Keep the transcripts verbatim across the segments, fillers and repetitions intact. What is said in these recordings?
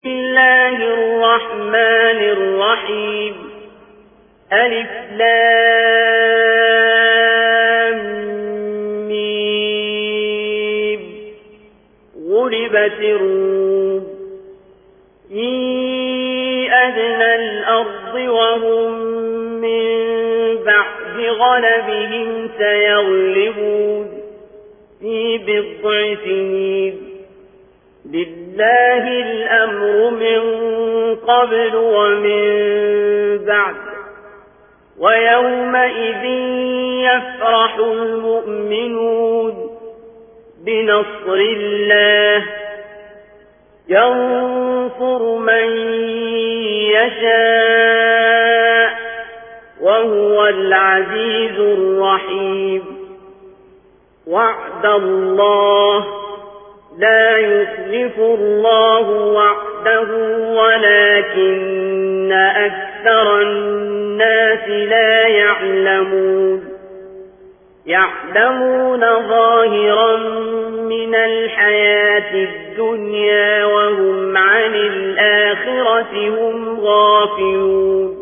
بسم الله الرحمن الرحيم ألف لام ميم غلبت الروم في أدنى الأرض وهم من بعد غلبهم سيغلبون في بضع سنين لله الأمر من قبل ومن بعد ويومئذ يفرح المؤمنون بنصر الله ينصر من يشاء وهو العزيز الرحيم وعد الله لا يخلف الله وعده ولكن أكثر الناس لا يعلمون يعلمون ظاهرا من الحياة الدنيا وهم عن الآخرة هم غافلون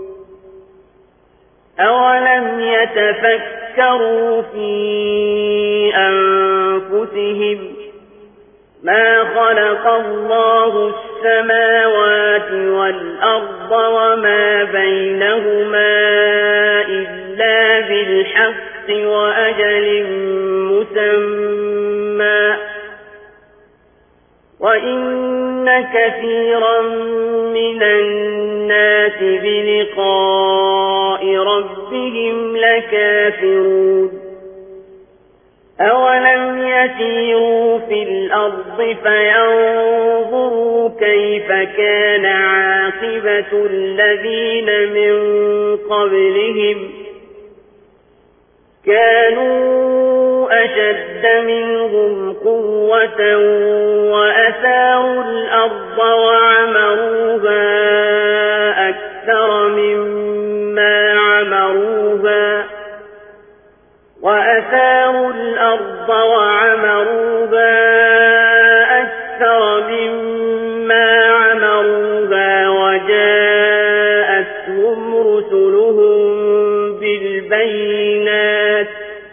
أولم يتفكروا في أنفسهم ما خلق الله السماوات والأرض وما بينهما إلا بالحق وأجل مسمى وإن كثيرا من الناس بلقاء ربهم لكافرون أولم يسيروا في الأرض فينظروا كيف كان عاقبة الذين من قبلهم كانوا أشد منهم قوة وأثاروا الأرض وعمروها أكثر مما عمروها وأثاروا الأرض وعمروها أكثر مما عمروها وجاءتهم رسلهم بالبينات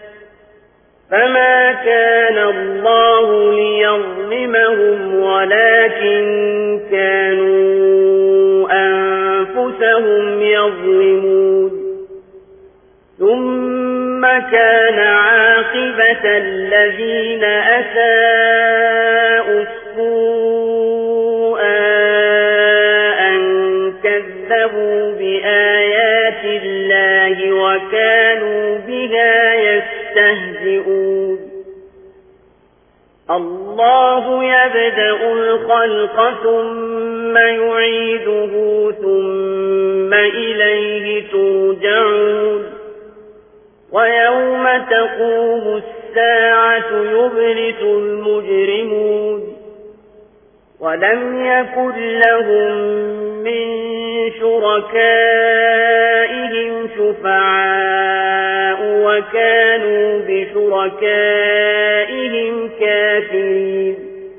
فما كان الله ليظلمهم ولكن كانوا أنفسهم يظلمون ثم كان عاقبة الذين أساءوا السوء أن كذبوا بآيات الله وكانوا بها يستهزئون الله يبدأ الخلق ثم يعيده ثم إليه ترجعون ويوم تقوم الساعة يبلس المجرمون ولم يكن لهم من شركائهم شفعاء وكانوا بشركائهم كافرين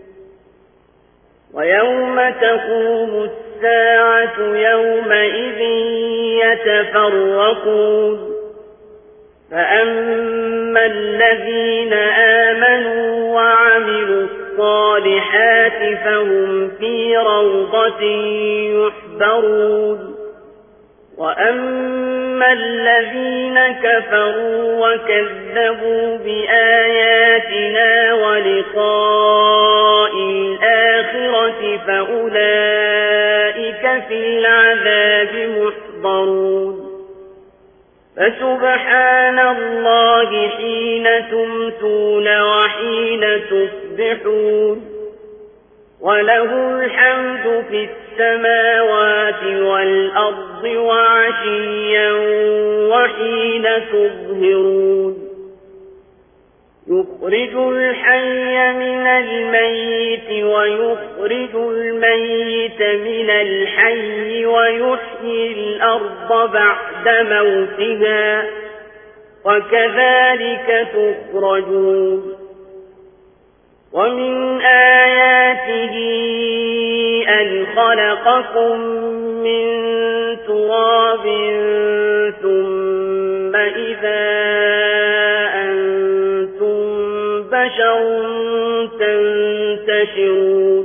ويوم تقوم الساعة يومئذ يتفرقون فأما الذين آمنوا وعملوا الصالحات فهم في روضة يحبرون وأما الذين كفروا وكذبوا بآياتنا ولقاء الآخرة فأولئك في العذاب محضرون فسبحان الله حين تمسون وحين تصبحون وله الحمد في السماوات والأرض وعشيا وحين تظهرون يخرج الحي من الميت ويخرج الميت من الحي ويحيي الأرض بعد موتها وكذلك تخرجون ومن آياته أن خلقكم من تراب ثم إذا أنتم بشر تنتشرون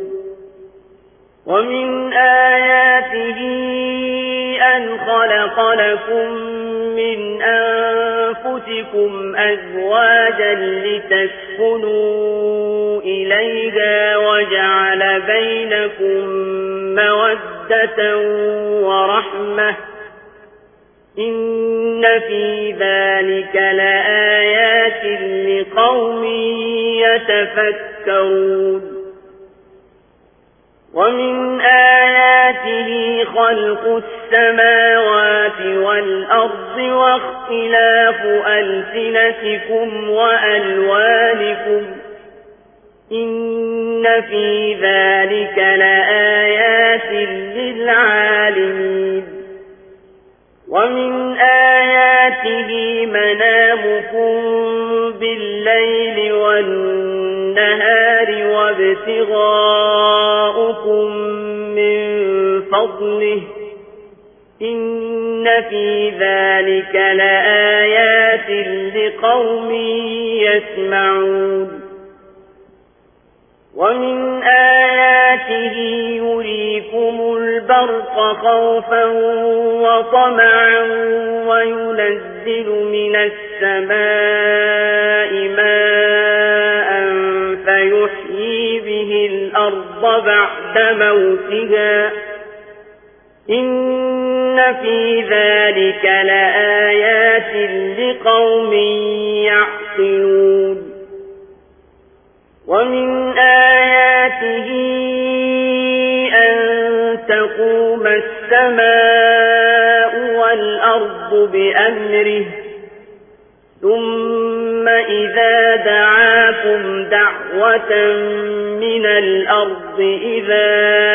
ومن آياته أن خلق لكم من أنفسكم أزواجا لتسكنوا إليها وجعل بينكم مودة ورحمة إن في ذلك لآيات لقوم يتفكرون ومن آياته خلق السماوات والأرض واختلاف ألسنتكم وألوانكم إن في ذلك لآيات للعالمين ومن آياته منامكم بالليل والنهار وابتغاؤكم من فضله إن في ذلك لآيات لقوم يسمعون ومن آياته يريكم البرق خوفا وطمعا وينزل من السماء ماء فيحيي به الأرض بعد موتها إن في ذلك لآيات لقوم يعقلون ومن آياته أن تقوم السماء والأرض بأمره ثم إذا دعاكم دعوة من الأرض إذا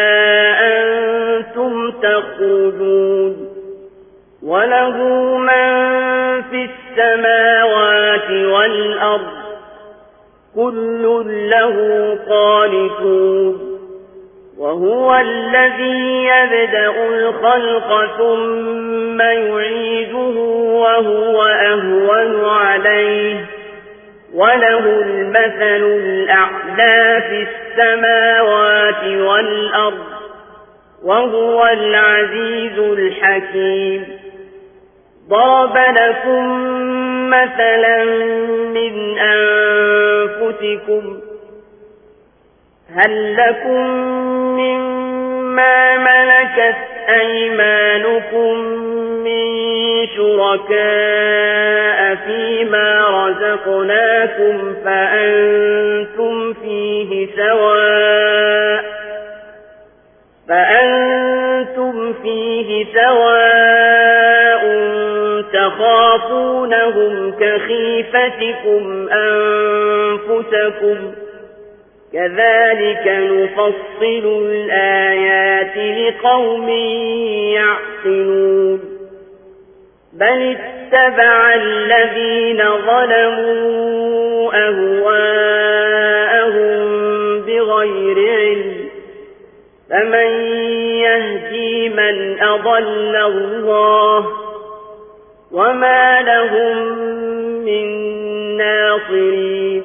أنتم تخرجون وله من في السماوات والأرض كل له قانتون وهو الذي يبدأ الخلق ثم يعيده وهو أهون عليه وله المثل الأعلى في السماوات والأرض وهو العزيز الحكيم ضرب لكم مثلا من أنفسكم هل لكم مما ملكت أيمانكم من شركاء فيما رزقناكم فأنتم فيه سواء فأنتم فيه سواء تخافونهم كخيفتكم أنفسكم كذلك نفصل الآيات لقوم يعقلون بل اتبع الذين ظلموا أهواءهم بغير علم فمن يهدي من أضل الله وما لهم من ناصرين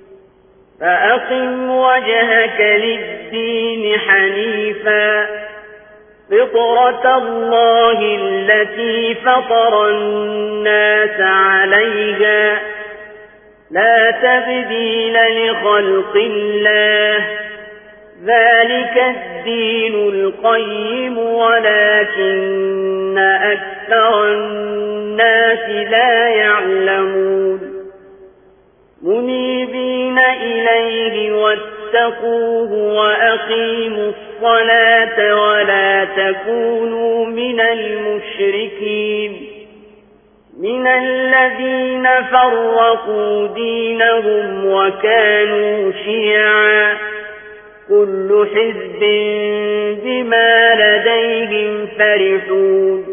فأقم وجهك للدين حنيفا فطرة الله التي فطر الناس عليها لا تبديل لخلق الله ذلك الدين القيم ولكن أكثر الناس لا يعلمون منيبين إليه واتقوه وأقيموا الصلاة ولا تكونوا من المشركين من الذين فرقوا دينهم وكانوا شيعا كل حزب بما لديهم فرحون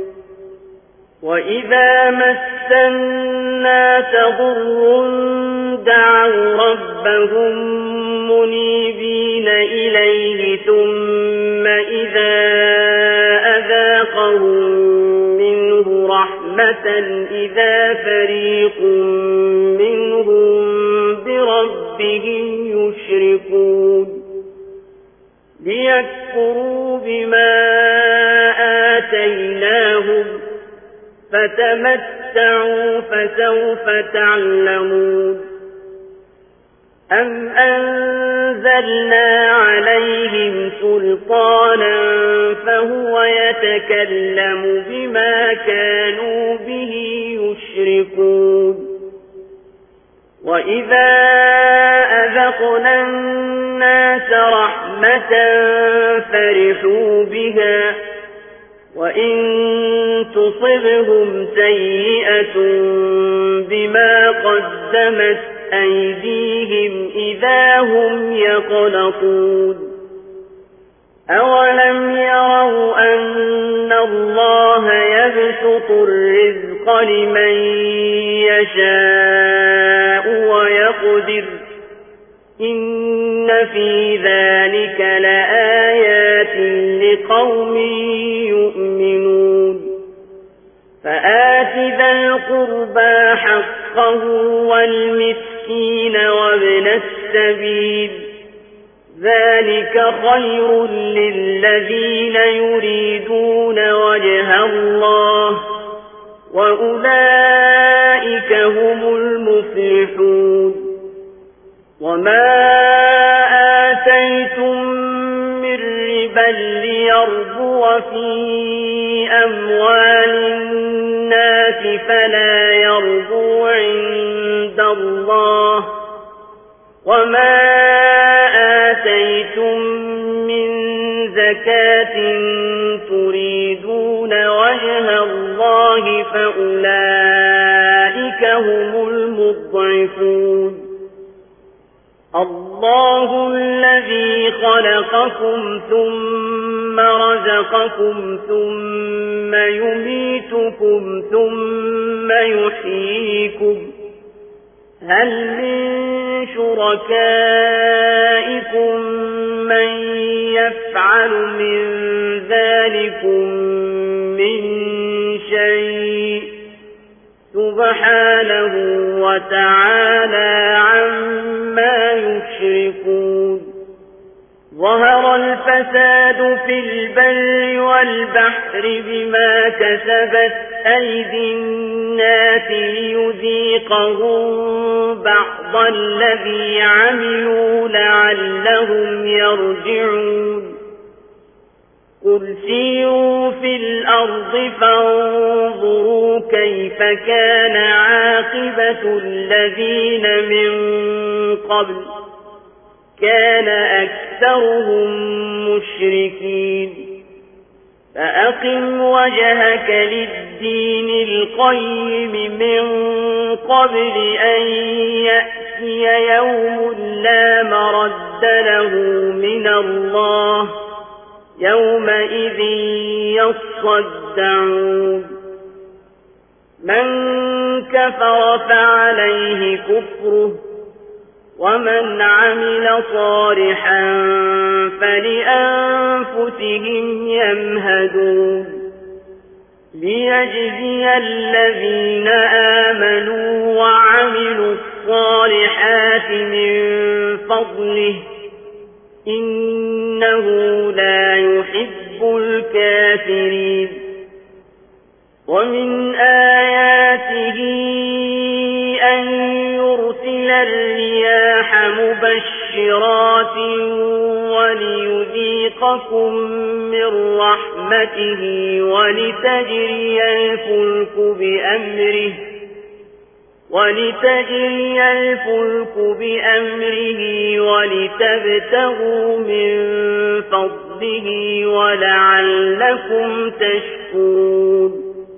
وإذا مس الناس ضر دعوا ربهم منيبين إليه ثم إذا أذاقهم منه رحمة إذا فريق منهم بربهم يشركون ليكفروا بما آتيناهم فتمتعوا فسوف تعلمون أم أنزلنا عليهم سلطانا فهو يتكلم بما كانوا به يشركون وإذا أذقنا الناس رحمة فرحوا بها وإن تصبهم سيئة بما قدمت أيديهم إذا هم يقنطون أولم يروا أن الله يبسط الرزق لمن يشاء ويقدر إن في ذلك لآيات لقوم يؤمنون فآت ذا القربى حقه والمسكين وابن السبيل ذلك خير للذين يريدون وجه الله وأولئك هم المفلحون وما آتيتم من ربا ليربو في أموال الناس فلا يربو عند الله وما آتيتم من زكاة تريدون وجه الله فأولئك هم المضعفون الله الذي خلقكم ثم رزقكم ثم يميتكم ثم يحييكم هل من شركائكم من يفعل من ذلكم من شيء سبحانه وتعالى عما يشركون ظهر الفساد في البر والبحر بما كسبت أيدي الناس ليذيقهم بعض الذي عملوا لعلهم يرجعون قل سيروا في الأرض فانظروا كيف كان عاقبة الذين من قبل كان أكثرهم مشركين فأقم وجهك للدين القيم من قبل أن يأتي يوم لا مرد له من الله يومئذ يصدعون من كفر فعليه كفره ومن عمل صالحا فلأنفسهم يمهدون ليجزي الذين آمنوا وعملوا الصالحات من فضله إنه لا يحب الكافرين ومن آياته أن يرسل الرياح مبشرات وليذيقكم من رحمته ولتجري الفلك بأمره ولتجري الفلك بأمره ولتبتغوا من فضله ولعلكم تشكرون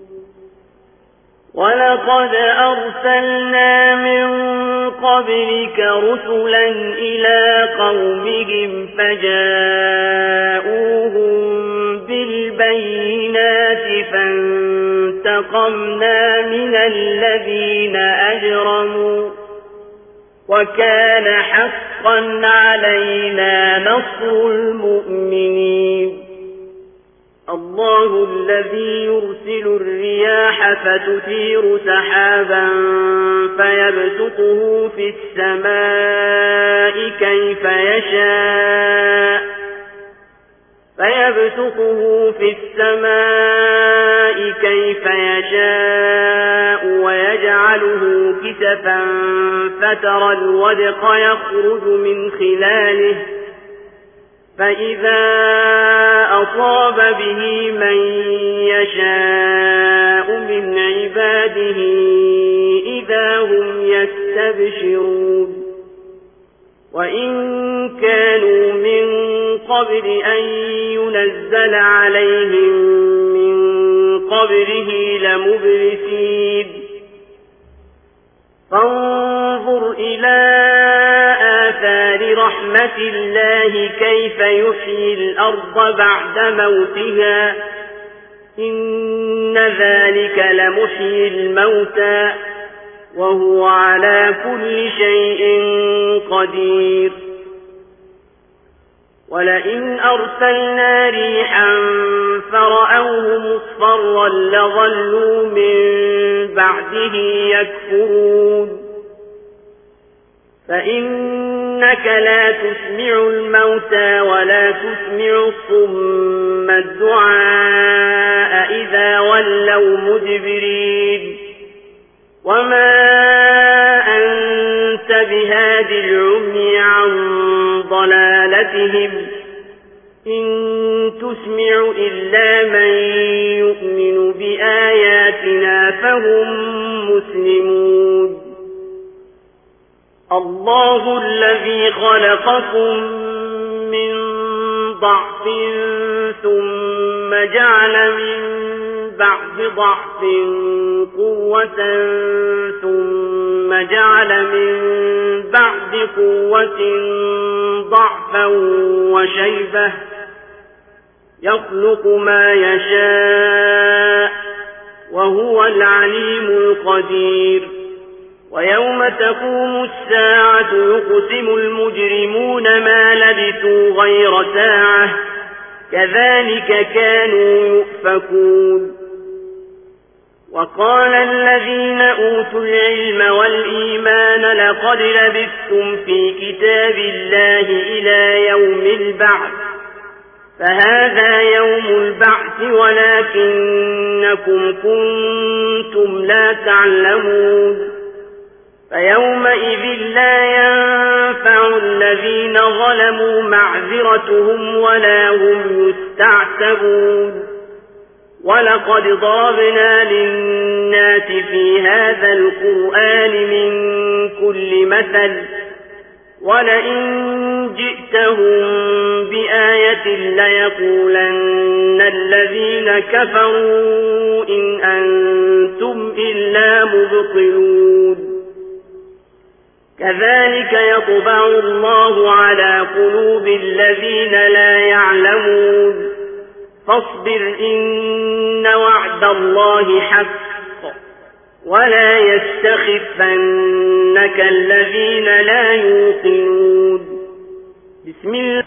ولقد أرسلنا من قبلك رسلا إلى قومهم فجاءوهم بالبينات فانتقمنا من الذين أجرموا وكان حقا حقا علينا نصر المؤمنين الله الذي يرسل الرياح فتثير سحابا فيبسطه في السماء كيف يشاء فيبسطه في السماء كيف يشاء ويجعله كسفا فترى الودق يخرج من خلاله فإذا أصاب به من يشاء من عباده إذا هم يستبشرون وإن كانوا من قبل أن ينزل عليهم من قبله لمبلسين فانظر إلى آثار رحمة الله كيف يحيي الأرض بعد موتها إن ذلك لمحيي الموتى وهو على كل شيء قدير ولئن أرسلنا ريحا فرأوه مصفرا لظلوا من بعده يكفرون فإنك لا تسمع الموتى ولا تسمع الصم الدعاء إذا ولوا مدبرين وما أنت بهاد العمي عن ضلالتهم إن تسمع إلا من يؤمن بآياتنا فهم مسلمون الله الذي خلقكم من ضعف ثم جعل من بعد ضعف قوة ثم جعل من بعد قوة ضعفا وشيبة يخلق ما يشاء وهو العليم القدير ويوم تقوم الساعة يقسم المجرمون ما لبثوا غير ساعة كذلك كانوا يؤفكون وقال الذين أوتوا العلم والإيمان لقد لبثتم في كتاب الله إلى يوم البعث فهذا يوم البعث ولكنكم كنتم لا تعلمون فيومئذ لا ينفع الذين ظلموا معذرتهم ولا هم يستعتبون ولقد ضربنا للناس في هذا القرآن من كل مثل ولئن جئتهم بآية ليقولن الذين كفروا إن أنتم إلا مبطلون كذلك يطبع الله على قلوب الذين لا يعلمون فاصبر إن وعد الله حق ولا يستخفنك الذين لا يوقنون بسم الله